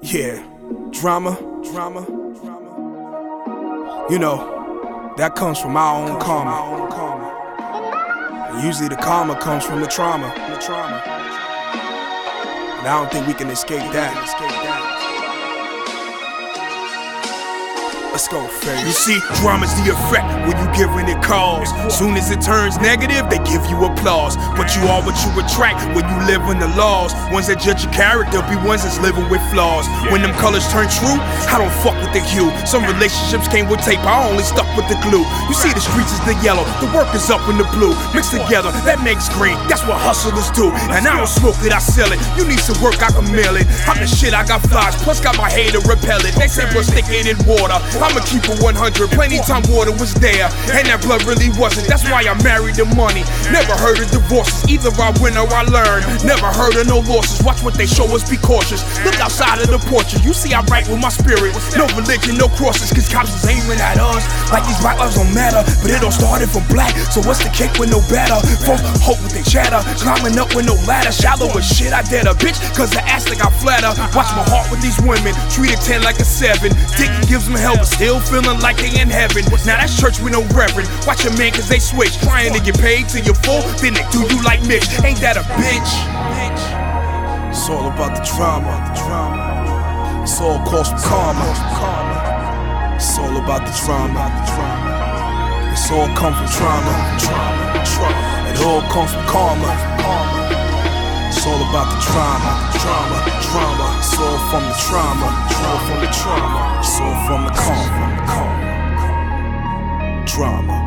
Yeah, drama. You know, that comes from our own karma. And usually the karma comes from the trauma. And I don't think we can escape that. Let's go, Faye. You see, drama's the effect when you giving it cause. Soon as it turns negative, they give you applause. But you are what you attract when you live in the laws. Ones that judge your character be ones that's living with flaws. When them colors turn true, I don't fuck with the hue. Some relationships came with tape, I only stuck with the glue. You see, the streets is the yellow, the work is up in the blue. Mixed together, that makes green, that's what hustlers do. And I don't smoke it, I sell it. You need some work, I can mail it. I'm the shit, I got flies, plus got my hater repel it. They say we'll stick it in water, I'ma keep it 100. Plenty time water was there, and that blood really wasn't. That's why I married the money. Never heard of divorces, either I win or I learn. Never heard of no losses, watch what they show us, be cautious. Look outside of the portrait, you see I write with my spirit. No religion, no crosses, cause cops is aiming at us. Like these black lives don't matter, but it all started from black. So what's the cake with no batter? Folks hope with they chatter, climbing up with no ladder. Shallow as shit, I did a bitch, cause the ass that got flatter. Watch my heart with these women, treat a 10 like a 7. Dick gives them hell, but still feeling like they in heaven. Now that's church with no reverend. Watch your man cause they switch, trying to get paid till you're full, then they do you like Mitch. Ain't that a bitch? It's all about the drama. It's all cost from karma. It's all about the drama. It's all come from trauma. It all comes from karma. It's all about the drama. It's all from the trauma. It's all from the karma. Drama.